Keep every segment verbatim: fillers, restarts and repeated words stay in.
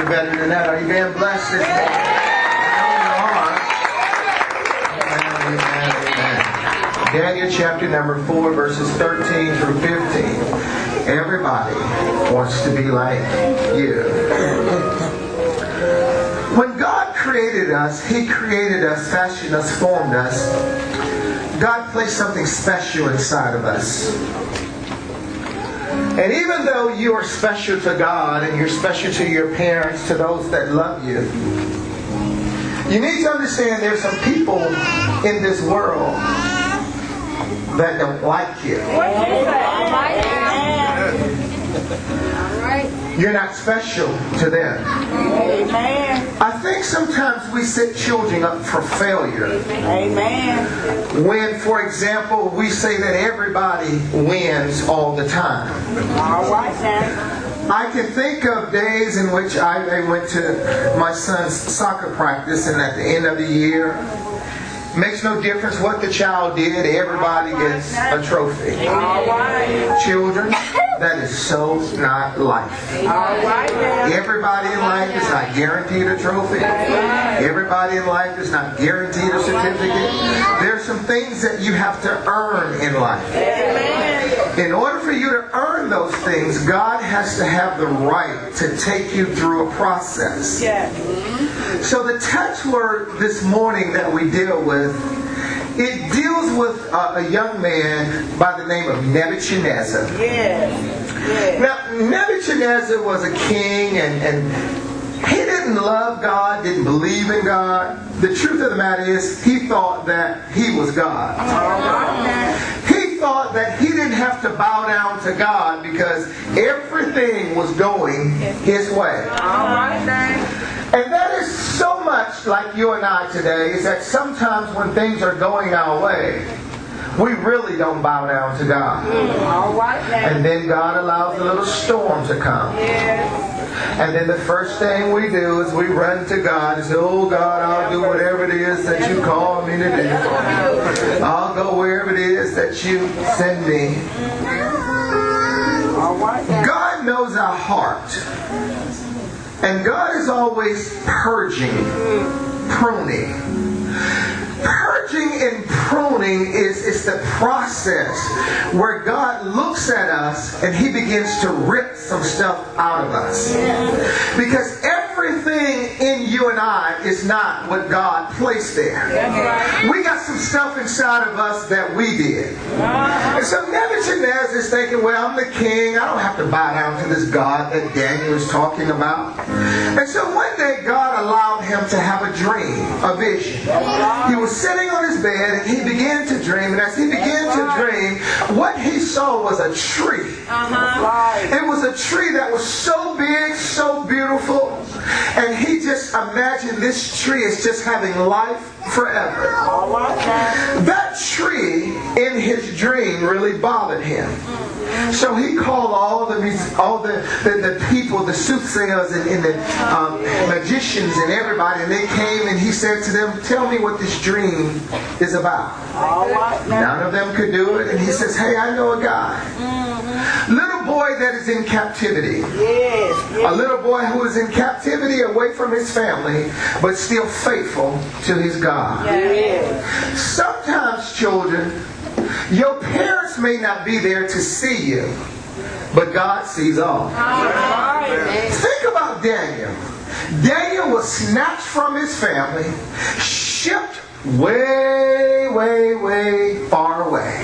better than that. Are you being blessed this morning? I know you are. Amen, amen, amen. Daniel chapter number four, verses thirteen through fifteen. Everybody wants to be like you. When God created us, He created us, fashioned us, formed us. God placed something special inside of us. And even though you are special to God and you're special to your parents, to those that love you, you need to understand there's some people in this world that don't like you. You're not special to them. Amen. I think sometimes we set children up for failure. Amen. When, for example, we say that everybody wins all the time. All right now. I can think of days in which I, I went to my son's soccer practice, and at the end of the year, makes no difference what the child did, everybody gets a trophy. All right. Children, that is so not life. All right now. Everybody in life is not guaranteed a trophy. Everybody in life is not guaranteed a certificate. There are some things that you have to earn in life. In order for you to earn those things, God has to have the right to take you through a process. So the text word this morning that we deal with, it deals with a, a young man by the name of Nebuchadnezzar. Yes. Yes. Now, Nebuchadnezzar was a king, and, and he didn't love God, didn't believe in God. The truth of the matter is, he thought that he was God. He thought that he didn't have to bow down to God because everything was going his way. And that is so much like you and I today, is that sometimes when things are going our way, we really don't bow down to God. And then God allows a little storm to come. And then the first thing we do is we run to God and say, oh God, I'll do whatever it is that you call me to do. I'll go wherever it is that you send me. God knows our heart. And God is always purging, pruning. Purging and pruning is, is the process where God looks at us and He begins to rip some stuff out of us. Because everything in you and I is not what God placed there. We got some stuff inside of us that we did. And so Nebuchadnezzar is thinking, well, I'm the king. I don't have to bow down to this God that Daniel is talking about. And so one day God allowed him to have a dream, a vision. He was sitting on his bed and he began to dream. And as he began to dream, what he saw was a tree. It was a tree that was so big, so beautiful. And he just imagined this tree is just having life forever. That tree in his dream really bothered him. So he called all the all the, the, the people, the soothsayers and, and the um, magicians and everybody, and they came and he said to them, tell me what this dream is about. None of them could do it, and he says, hey, I know a guy. Little boy that is in captivity. A little boy who is in captivity away from his family, but still faithful to his God. Sometimes, children, your parents may not be there to see you, but God sees all. Think about Daniel. Daniel was snatched from his family, shipped way, way, way far away.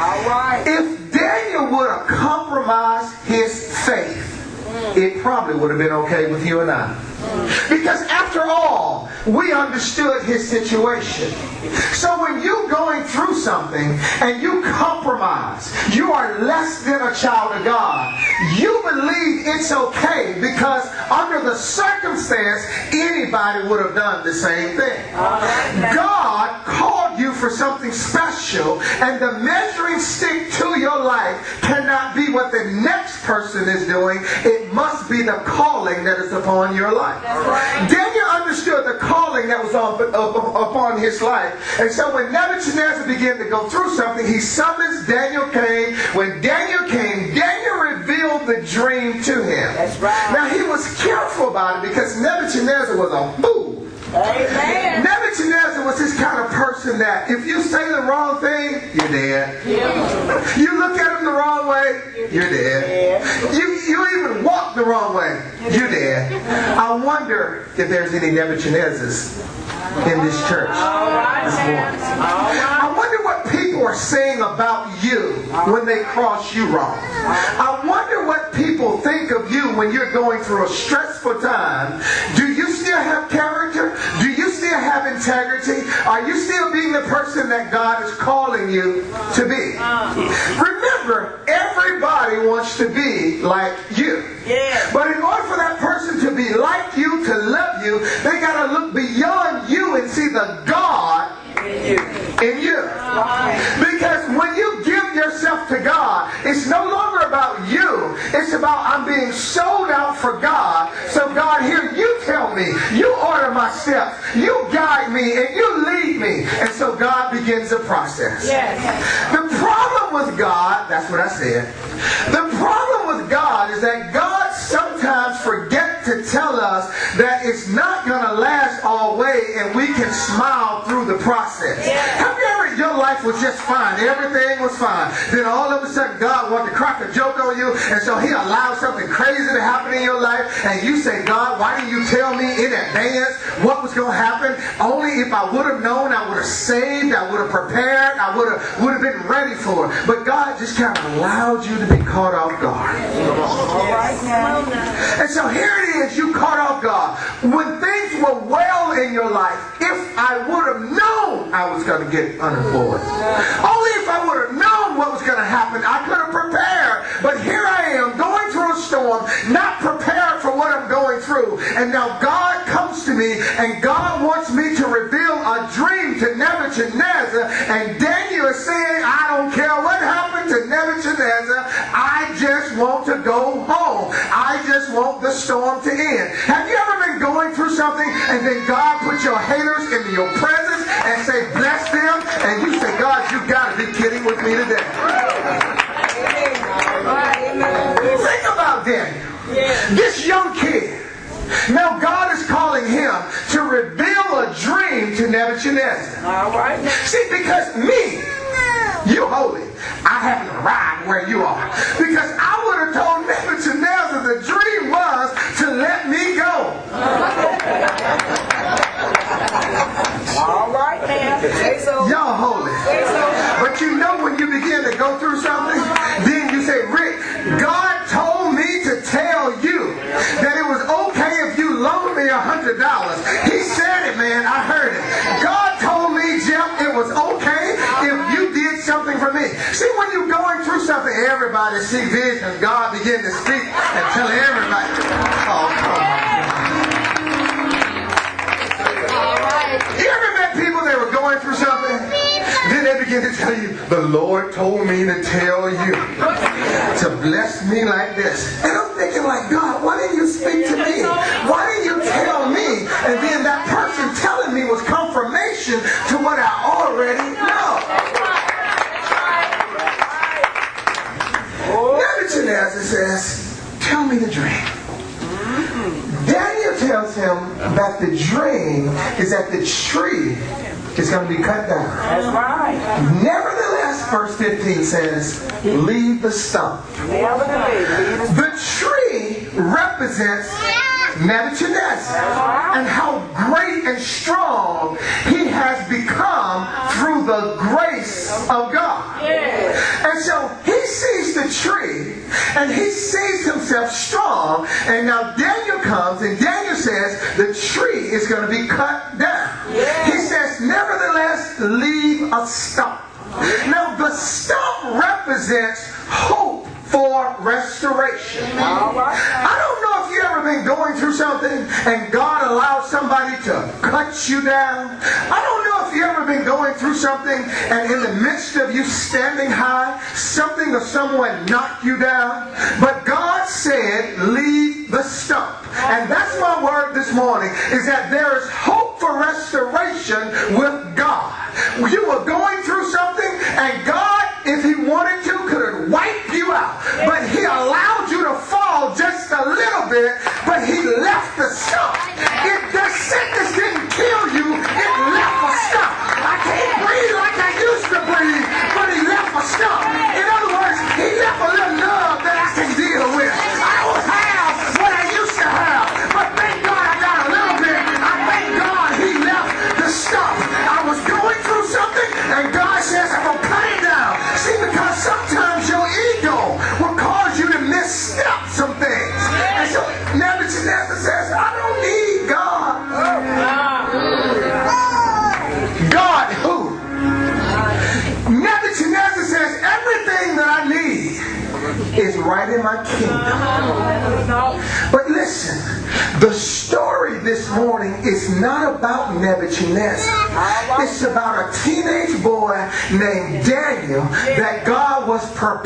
If Daniel would have compromised his faith, it probably would have been okay with you and I. Because after all, we understood his situation. So when you're going through something and you compromise, you are less than a child of God. You believe it's okay because under the circumstance, anybody would have done the same thing. God called you for something special, and the measuring stick to your life cannot be what the next person is doing. It must be the calling that is upon your life. Daniel understood the calling that was on, up, upon his life. And so when Nebuchadnezzar began to go through something, he summons Daniel came. When Daniel came, Daniel revealed the dream to him. That's right. Now he was careful about it because Nebuchadnezzar was a fool. Amen. Nebuchadnezzar was this kind of person that if you say the wrong thing, you're dead. Yeah. You look at him the wrong way, you're dead. Yeah. You, you even walk the wrong way, you're dead. I wonder if there's any Nebuchadnezzars in this church All right, this man. morning. All right. I wonder what people are saying about you when they cross you wrong. I wonder what people think of you when you're going through a stressful time. Do you still have character? Do you still have integrity? Are you still being the person that God is calling you to be? Remember, everybody wants to be like you. Yeah. But in order for that person to be like you, to love you, they got to look beyond you and see the God in you. Because when you give yourself to God, it's no longer about you. It's about I'm being sold out for God. So God, here you tell me, you order my steps, you guide me, and you lead me. And so God begins the process. Yes. The problem with God, that's what I said. The problem with God is that God sometimes forgets to tell us that it's not going to last always and we can smile through the process. Have you ever, your life was just fine, everything was fine, then all of a sudden God wanted to crack a joke on you, and so he allowed something crazy to happen in your life, and you say, God, why didn't you tell me in advance what was going to happen? Only if I would have known, I would have saved, I would have prepared, I would have would have been ready for it. But God just kind of allowed you to be caught off guard. All right, now. And so here it is, you caught off guard. When things were well in your life, if I would have known I was going to get unemployed, only if I would have known what was going to happen, I could have prepared. But here I am, going through a storm, not prepared for what I'm going through. And now God comes to me, and God wants me to reveal a dream to Nebuchadnezzar. And Daniel is saying, I don't care what happened to Nebuchadnezzar, I just want to go home. I just want the storm to end. Have you ever been going through something and then God put your haters into your presence and say, bless them, and you say, God, you got to be kidding with me today. Think about Daniel. This young kid. Now God is calling him to reveal a dream to Nebuchadnezzar. All right. See, because me, you holy, I haven't arrived where you are. Because I would have told Nebuchadnezzar the dream was to let me go. All right, man. Say so. Y'all holy. Say so. But you know when you begin to go through something, then you say, Rick, God told me to tell you that it was okay if you loaned me a hundred dollars. He said it, man. I heard it. God told me, Jeff, it was okay if you did something for me. See, when you're going through something, everybody see visions. God begin to speak and tell everybody. Oh, come on. You ever met people that were going through something? Then they begin to tell you, the Lord told me to tell you to bless me like this. And I'm thinking like, God, why didn't you speak to me? Why didn't you tell me? And then that person telling me was confirmation to what I already know. Nebuchadnezzar says, tell me the dream. Daniel tells him that the dream is that the tree is going to be cut down. That's right. Nevertheless, verse fifteen says, leave the stump. Nevertheless. The tree represents Nebuchadnezzar and how great and strong he has become through the grace of God. And so he sees the tree and he sees himself strong, and now Daniel comes and Daniel says the tree is going to be cut down. He says, nevertheless, leave a stump. Now the stump represents hope for restoration. I don't know if you've ever been going through something and God allowed somebody to cut you down. I don't know if you've ever been going through something and in the midst of you standing high, something or someone knocked you down. But God said, leave the stump. And that's my word this morning, is that there is hope for restoration with God. You were going through something and God, if he wanted to, could have wiped you out. But he allowed you to a little bit, but he left the stump. If the sickness didn't kill you, it left a stump. I can't breathe like I used to breathe, but he left a stump. In other words, he left a little love that I can deal with. I don't have what I used to have, but thank God I got a little bit. I thank God he left the stump. I was going through something, and God says, I'm going to cut it down. See, because sometimes your ego will cause you to misstep some things. And so Nebuchadnezzar says, I don't need God. God who? Nebuchadnezzar says, everything that I need is right in my kingdom. But listen, the story this morning is not about Nebuchadnezzar. It's about a teenage boy named Daniel that God was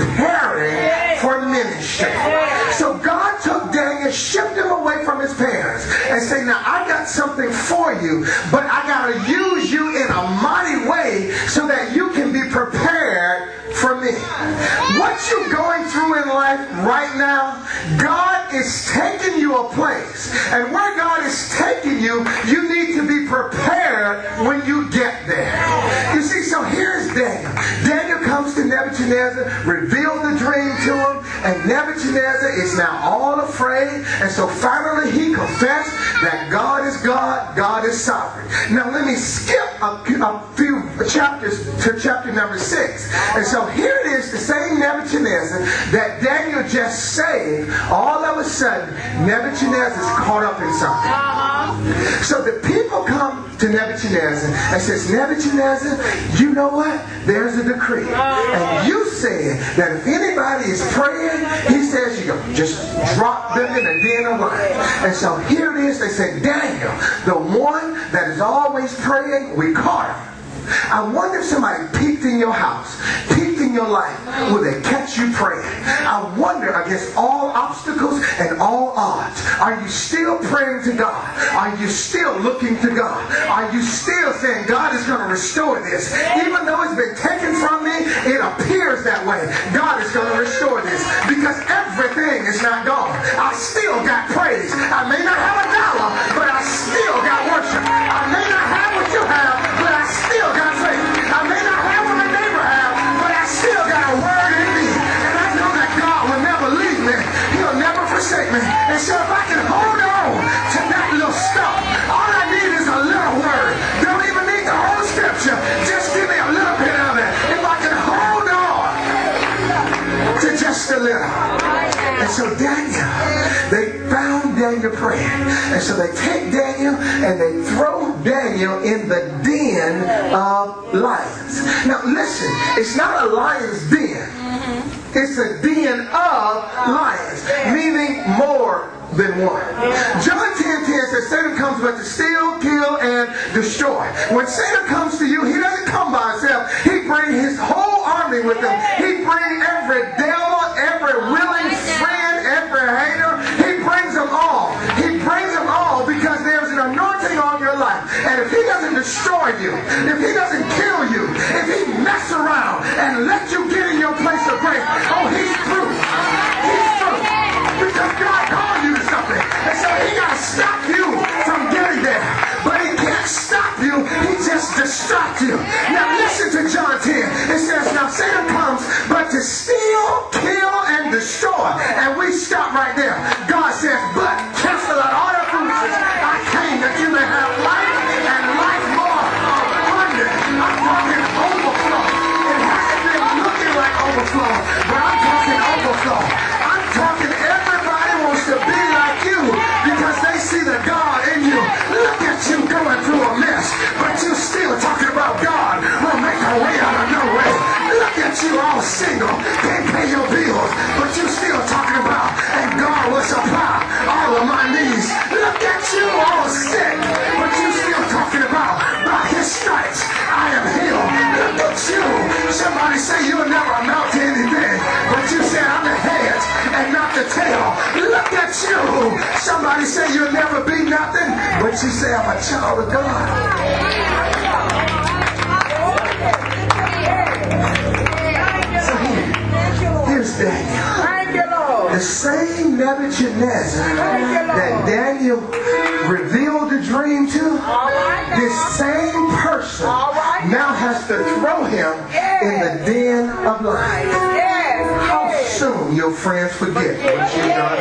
preparing for ministry. So God took Daniel, shipped him away from his parents, and said, now I got something for you, but I got to use you in a mighty way so that you can be prepared for me. What you're going through in life right now, God is taking you a place. And where God is taking you, you need to be prepared when you get there. You see, so here's Daniel. Daniel comes to Nebuchadnezzar, reveals the dream to him, and Nebuchadnezzar is now all afraid. And so finally he confessed that God is God, God is sovereign. Now let me skip a, a few chapters to chapter number six. And so here it is, the same Nebuchadnezzar that Daniel just saved. All of a sudden, Nebuchadnezzar is caught up in something. Uh-huh. So the people come to Nebuchadnezzar and says, Nebuchadnezzar, you know what? There's a decree. Uh-huh. And you said that if anybody is praying, he says you just drop them in a den of lions. And so here it is, they say, Daniel, the one that is always praying, we caught him. I wonder if somebody peeked in your house, peeked in your life, will they catch you praying? I wonder, against all obstacles and all odds, are you still praying to God? Are you still looking to God? Are you still saying, God is going to restore this? Even though it's been taken from me, it appears that way. God is going to restore this because everything is not gone. I still got praise. I may not have a dollar, but I still got worship. I may not have what you have, but I still got faith. I may not have what my neighbor has, but I still got a word in me. And I know that God will never leave me. He'll never forsake me. And so if I can hold on to that little stuff, all I need is a little word. Don't even need the whole scripture. Just give me a little bit of it. If I can hold on to just a little. And so Daniel, they found Daniel praying. And so they take Daniel and they throw Daniel in the den of lions. Now listen, it's not a lion's den. It's a den of lions, meaning more than one. John ten ten says Satan comes but to steal, kill, and destroy. When Satan comes to you, he doesn't come by himself. He brings his whole army with him. He brings every devil, every willing friend, every hater. He brings them all. He brings them all because there's an anointing on your life. And if he doesn't destroy you, if he doesn't kill you, if he mess around and let you get in your place of grace, oh, he's through. He's through. Because God called you to something. And so he got to stop you from getting there. But he can't stop you. He just distracts you. Now listen to John ten. It says, now Satan comes but to steal, kill, and destroy. And we stop right there. God says, but cancel out all the foolishness. I came that you may have life and life more abundant. I'm talking overflow. It hasn't been looking like overflow, but I'm talking overflow. I'm talking everybody wants to be like you because they see the God in you. Look at you going through a mess, but you still talking about God will make a way out of no way. Look at you all single, can't pay your bills, but you still talking about and God will supply all of my needs. Look at you all sick, but you still talking about by his stripes I am healed. Look at you. Somebody say you'll never amount to anything, but you say I'm the head and not the tail. Look at you. Somebody say you'll never be nothing, but you say I'm a child of God. So here, here's Daniel. The same Nebuchadnezzar that Daniel revealed the dream to, this same person now has to throw him in the den of life. How soon your friends forget what you done?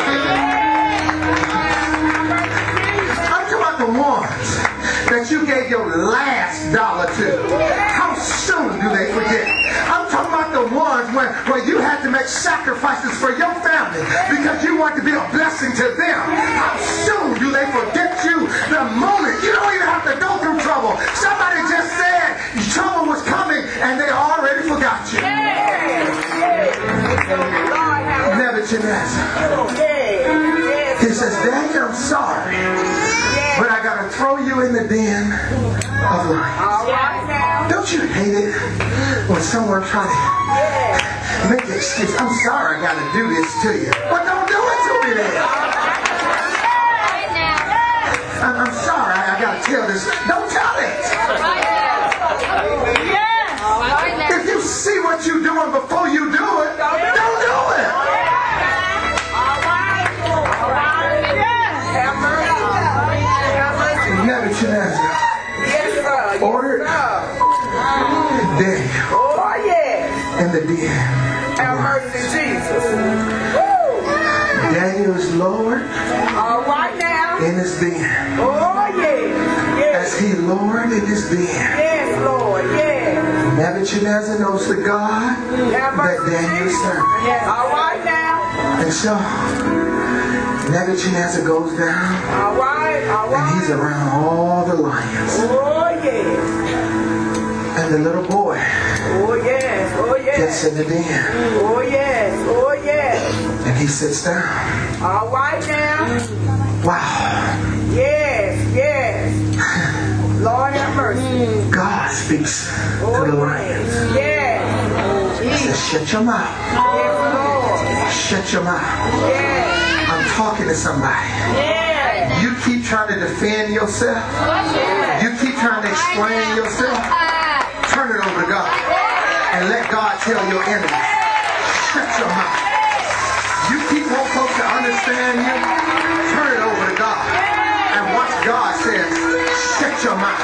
I'm talking about the ones that you gave your last dollar to. How soon do they forget? I'm talking about the ones where, where you had to make sacrifices for your family because you want to be a blessing to them. How soon do they forget you? The moment. You don't even have to go through trouble. Somebody just said trouble was coming and they already forgot you. Nebuchadnezzar. He says, Daniel, I'm sorry, but I got to throw you in the den of lions. Don't you hate it when someone tries to make an excuse? I'm sorry I got to do this to you. But don't do it to me then. I'm, I'm sorry I got to tell this. Don't tell it. If you see what you're doing before you do it, don't do it. Nebuchadnezzar ordered Daniel in the den. Have mercy, Jesus. Daniel is lowered All right now. in his den. Oh, yeah. Yes. As he lowered in his den, Yes, Lord. Yes. Nebuchadnezzar knows the God Have that mercy, Daniel Jesus. served. Yes. All right now. And so Nebuchadnezzar goes down All right. All and right. he's around all the lions. Oh, yes. And the little boy Oh, yes. Oh, gets yes. in the den Oh, yes. Oh, yes. and he sits down. All right now. Wow. Yes. Yes. Lord have mercy. God speaks to Oh, the lions. yes. He says, shut your mouth. Yes, Lord. Shut your mouth. Yes. I'm talking to somebody. Yes. You keep trying to defend yourself. You keep trying to explain yourself. Turn it over to God. And let God tell your enemies. Shut your mouth. You keep want folks to understand you. Turn it over to God. And watch God says, shut your mouth.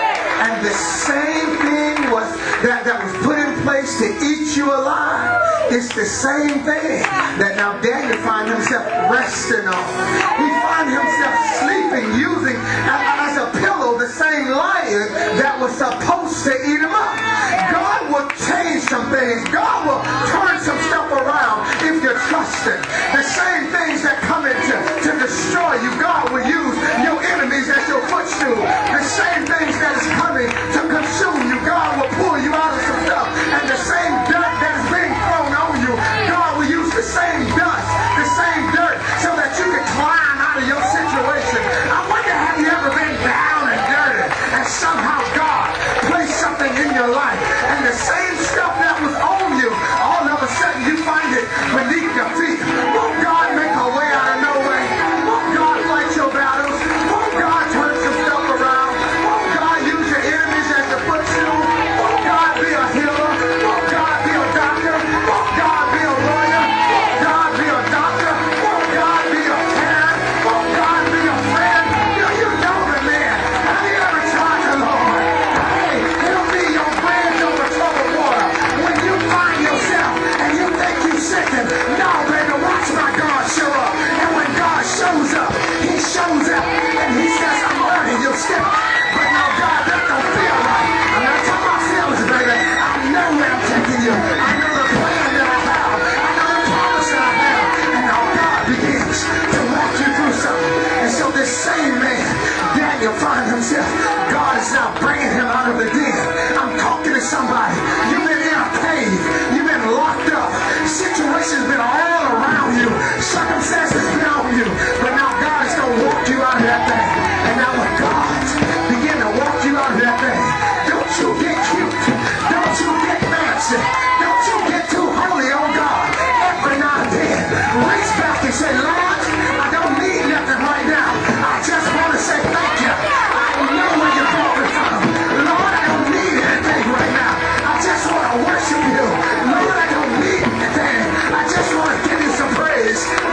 And the same thing was that, that was put in place to eat you alive. It's the same thing that now Daniel finds himself resting on. He finds himself sleeping using as a pillow the same lion that was supposed to eat him up. God will change some things. God will turn some stuff around if you trust Him. The same things that come in to, to destroy you, God will use your enemies as your footstool. The same things that is coming to consume you, God will pull you out of some stuff. And the same dirt that is being thrown on you, God will use the same dust, the same dirt, so that you can climb out of your situation. I wonder, have you ever been down and dirty, and somehow God placed something in your life, and the same stuff that was on you, all of a sudden you find it beneath your feet. Won't God make a way out of no way? Won't God fight your battles? Won't God turn some stuff around? Won't God use your enemies as a footstool? Won't God be a healer? Won't God be a doctor? Won't God be a lawyer? Won't God be a doctor? Won't God be a parent? Won't God be a friend? Do you know the man? Have you ever tried the Lord? Hey, he'll be your bridge over troubled water. When you find yourself and you think you're sinking, no, baby, watch my God show up. And when God shows up, He shows up and He says, I'm ordering your step. But now, God, that don't feel right. I'm not talking about feelings, baby. I know where I'm taking you. I know the plan that I have. I know the promise that I have. And now God begins to walk you through something. And so this same man, Daniel, finds himself. God is now bringing him out of the den. I'm talking to somebody. You've been in a cave. You've been locked up. Situations been all around you. Circumstances been on you. But now God is going to walk you out of that thing. And now when God begin to walk you out of that thing, don't you get cute. Don't you get fancy. Don't you get too holy on God. Every now and then, reach back and say, Lord, I don't need nothing right now. I just want to say thank you. I know where you're going from. Lord, I don't need anything right now. I just want to worship you. Lord, I don't need anything. I just want to give you some praise.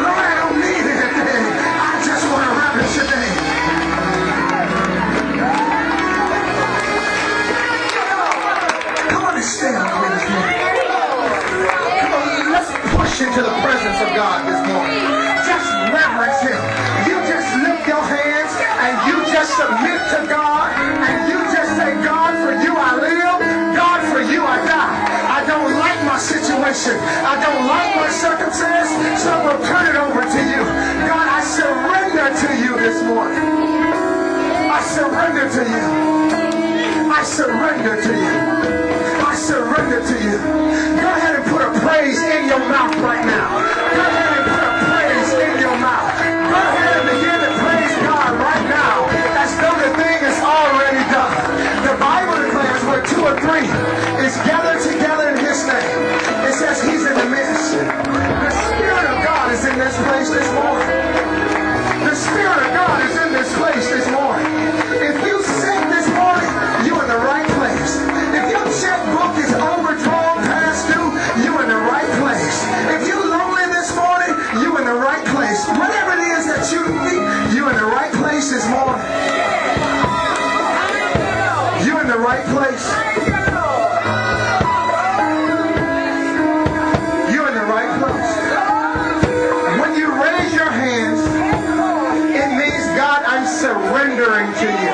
situation. I don't like my circumstance, so I'm going to turn it over to you. God, I surrender to you this morning. I surrender to you. I surrender to you. I surrender to you. Go ahead and put a praise in your mouth right now. Go ahead and put a praise in your mouth. Go ahead and begin to praise God right now as though the thing is already done. The Bible declares where two or three is gathered together in His name. It says He's in the midst. The Spirit of God is in this place this morning. The Spirit of God is in this place this morning. If you sick this morning, you're in the right place. If your checkbook is overdrawn past due, you're in the right place. If you're lonely this morning, you're in the right place. Whatever it is that you need, you're in the right place this morning. You're in the right place. You're in the right place. When you raise your hands, it means, God, I'm surrendering to you.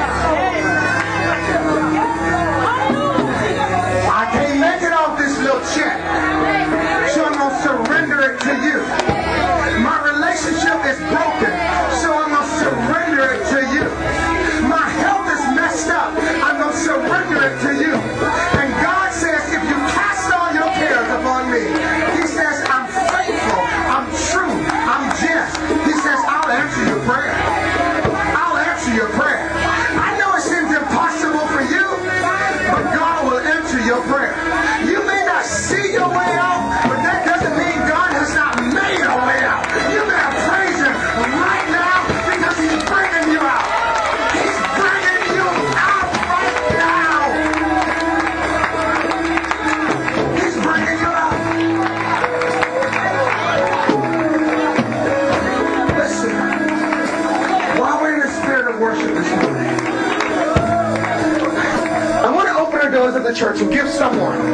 I can't make it off this little check, so I'm going to surrender it to you. My relationship is broken, so I'm going to surrender it to you. My health is messed up, I'm going to surrender it to you. And God says, if you cast all your cares upon me, He says, I'm faithful, I'm true, I'm just. He says, I'll answer your prayer. I'll answer your prayer. I know it seems impossible for you, but God will answer your prayer. You may not see your way out, but that doesn't mean God has not made a way out. You better praise Him right now because He's bringing you out. He's bringing you out right now. He's bringing you out. Listen, while we're in the spirit of worship this morning, I want to open our doors of the church and give someone